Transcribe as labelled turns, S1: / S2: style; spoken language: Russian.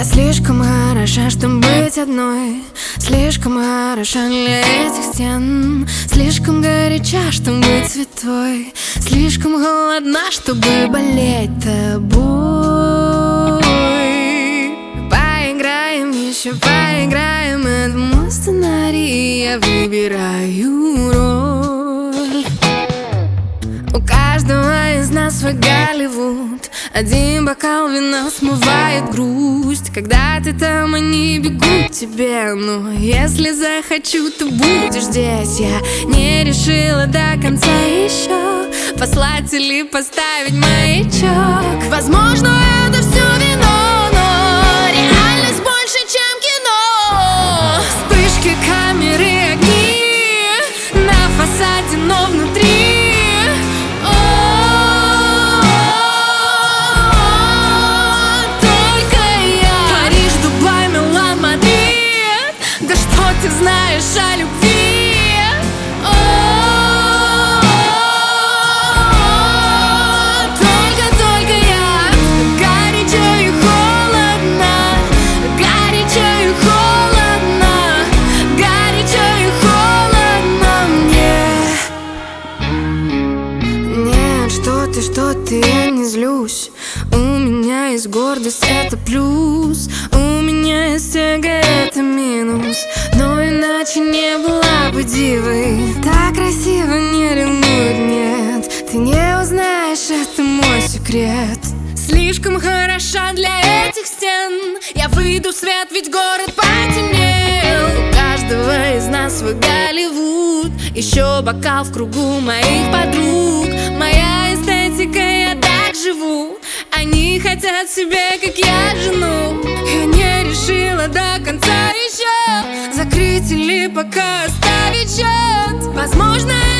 S1: Я слишком хороша, чтобы быть одной, слишком хороша для этих стен, слишком горяча, чтобы быть святой, слишком голодна, чтобы болеть тобой. Поиграем еще, поиграем, это мой сценарий, я выбираю роль. У каждого из нас свой Голливуд. Один бокал вина смывает грусть. Когда ты там, они бегут к тебе. Но если захочу, ты будешь здесь. Я не решила до конца еще послать или поставить маячок. Возможно, это все вино, но реальность больше, чем кино. Вспышки, камеры, огни на фасаде, но внутри ты знаешь о любви. Только я. Горячо и холодно, горячо и холодно, горячо и холодно мне. Нет, что ты, я не злюсь. У меня есть гордость, это плюс. У меня есть эго, это минус. Но иначе не была бы дивой. Так красиво не ревнует, нет. Ты не узнаешь, это мой секрет. Слишком хороша для этих стен. Я выйду в свет, ведь город потемнел. У каждого из нас свой Голливуд. Еще бокал в кругу моих подруг. Моя эстетика, я так живу. Они хотят себе, как я, жену. Я не решила до конца еще закрыть или пока оставить счет. Возможно,